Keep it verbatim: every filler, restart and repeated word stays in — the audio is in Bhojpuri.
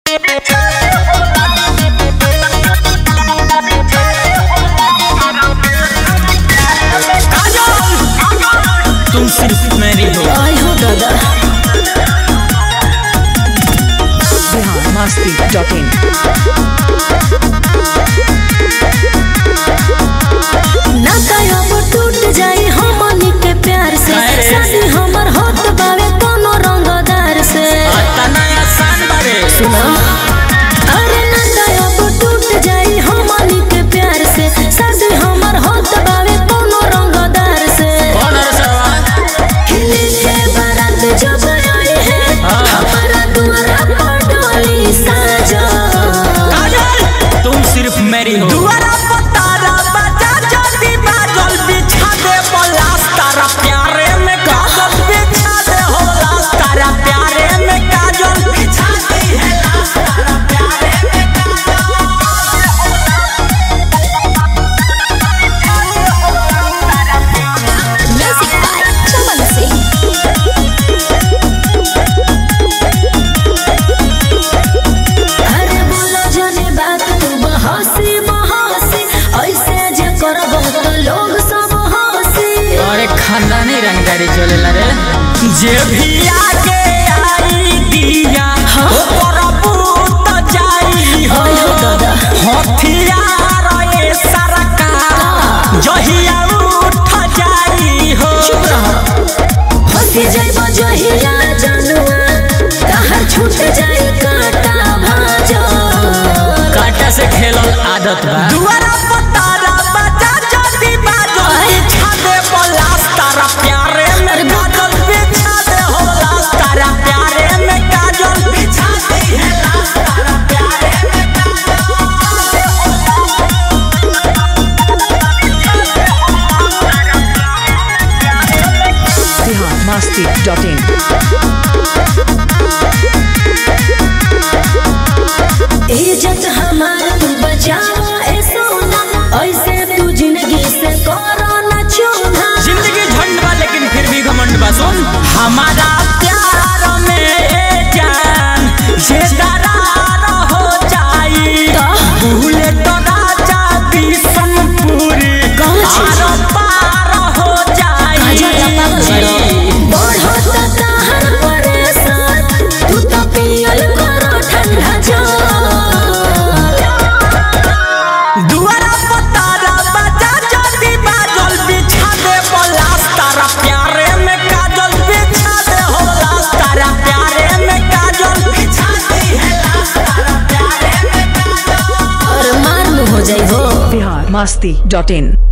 तुम सिर्फ मेरी हो। आई हो दादा। Bihar Masti dot in. नाता टूट जाई हमनी के प्यार से, शादी हमर होत बावे कोनो रंगदार से। नया सान बारे सुना अरे नाता टूट जाई हमनी के प्यार से, शादी हमर होत बावे कोनो रंगदार से। कौन है सवाल खिले के बारात जब आई है हमारा दुआरा पर डोली साजा। काजल तुम सिर्फ मेरी हो। दुआरा पतारा बजा जल्दी बाजल बिछा दे बोलास तारा प्यारे में काजल बिछा दे हो लास तारा प्यारे में काजल बिछा दी है लास तारा प्यारे में म्यूजिक बाय चमन सिंह। अरे बोलो जाने बात तू बहसी बहसी, ऐसे जे करबो तो लोग सब हंसी। अरे खानदानी रंगदारी चलेला रे। जे भी आगे आई दिया ओ परबू त जाई हो। आयो दादा। हथियार ये सरकार जहिया उठ जाई हो। चुप रहो। हंसी जाइबो जहिया जनुआ, कहाँ छूट जाई कांटा भाजो। कांटा से खेलल आदत बा। दुआरा पतारा बजा जल्दी बाजो बिछा दे बोलास तारा प्यारे में काजल बिछा दे हो लास तारा प्यारे में काजल बिछा दी है लास तारा प्यारे में बिहार मस्ती डॉट इन। इज्जत हमार तू बचावा ए सोना, ऐसे तू जिंदगी से करो न चूना। जिंदगी झंड बा लेकिन फिर भी घमंड बा। सुन हमारा प्यार में जान जे दरार हो जाई। भूले तो राजा बिशनपुरी आर पार हो जाई। बढ़त तहर परेशान, तू तो पियल करो ठंडा जल। दुआरा पतारा बजा जल्दी बाजल बिछा दे बोलास तारा प्यारे में काजल बिछा दे हो लास तारा प्यारे में काजल बिछा दी है लास तारा प्यारे में काजल। और मार मुँह हो जाई हो। बिहार मस्ती डॉट इन।